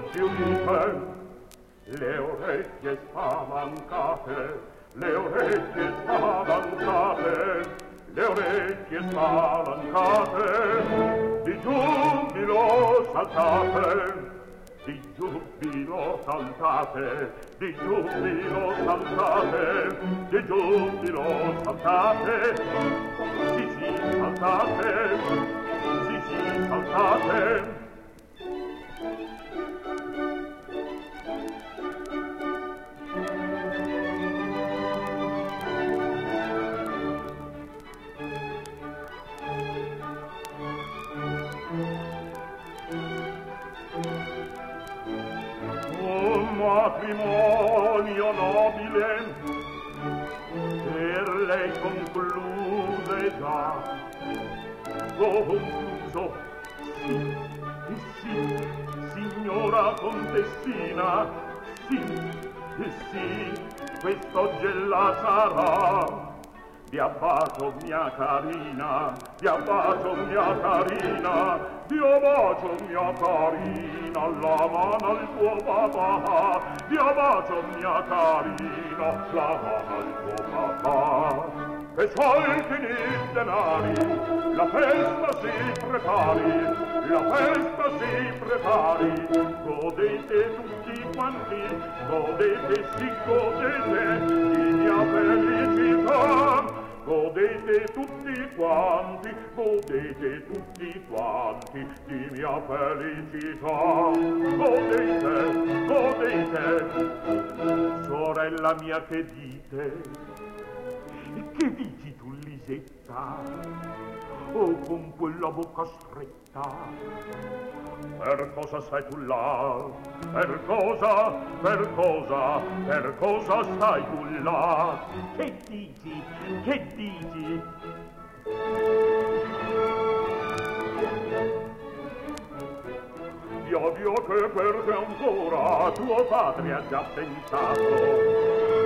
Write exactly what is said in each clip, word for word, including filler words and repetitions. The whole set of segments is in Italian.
più di te. Le orecchie spalancate, le orecchie spalancate, le orecchie spalancate, di giubilo saltate, di giubilo saltate, di giubilo saltate, di giubilo saltate, sì sì saltate, sì sì saltate. Matrimonio nobile per lei concluse già, concluso, sì, sì, signora contessina, sì, sì, quest'oggella sarà. Vi abbacio mia carina, vi abbacio mia carina, vi abbacio mia carina, la mano al tuo papà, vi abbacio mia carina, la mano al tuo papà. E soldi i denari, la festa si prepari, la festa si prepari, godete tutti quanti, godete sì godete di mia felicità. Godete tutti quanti, godete tutti quanti di mia felicità. Godete, godete, sorella mia che dite? Che dici tu, Lisetta? Oh, con quella bocca stretta. Per cosa stai tu là? Per cosa, per cosa, per cosa stai tu là? Che dici? Che dici? Dio, Dio, che per te ancora tuo padre ha già pensato.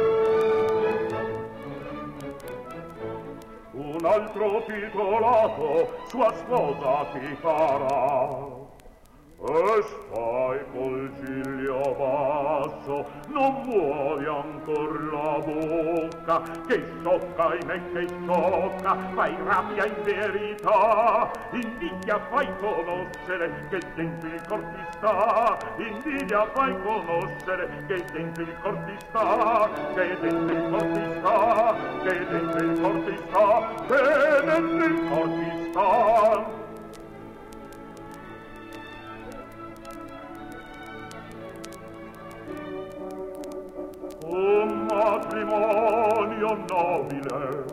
Un altro titolato sua sposa ti farà. E stai col ciglio basso, non muovi ancor la bocca, che sciocca, ahimè, che sciocca, fai rabbia in verità, invidia fai conoscere che dentro il cor ti sta, invidia fai conoscere che dentro il cor ti sta, che dentro il cor ti sta, che dentro il cor ti sta, che dentro il cor ti sta. Un matrimonio nobile,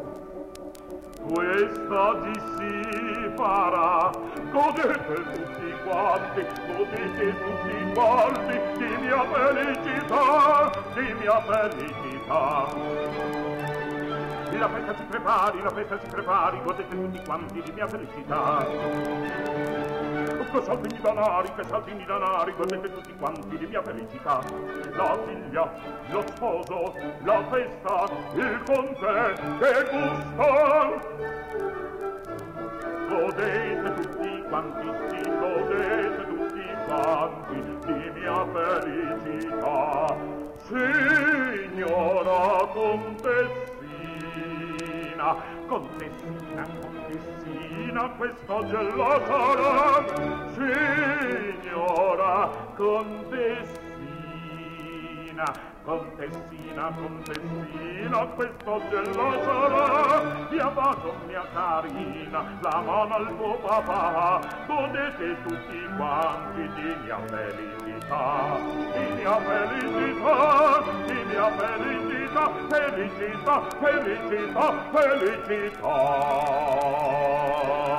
questa di si farà. Godete tutti quanti, godete tutti quanti di mia felicità, di mia felicità. La festa si prepari, la festa si prepari, godete tutti quanti di mia felicità. Che saltini danari, che saltini danari, godete tutti quanti di mia felicità. La figlia, lo sposo, la festa, il conte, che gusto. Godete tutti quanti, sì, godete tutti quanti di mia felicità. Signora contessina, contessina, contessina, quest'oggella sarà. Signora contessina, contessina, contessina, quest'oggella sarà. Vi abbacio mia carina, la mano al tuo papà, godete tutti quanti di mia felicità, di mia felicità, di mia felicità, felicità, felicità, felicità.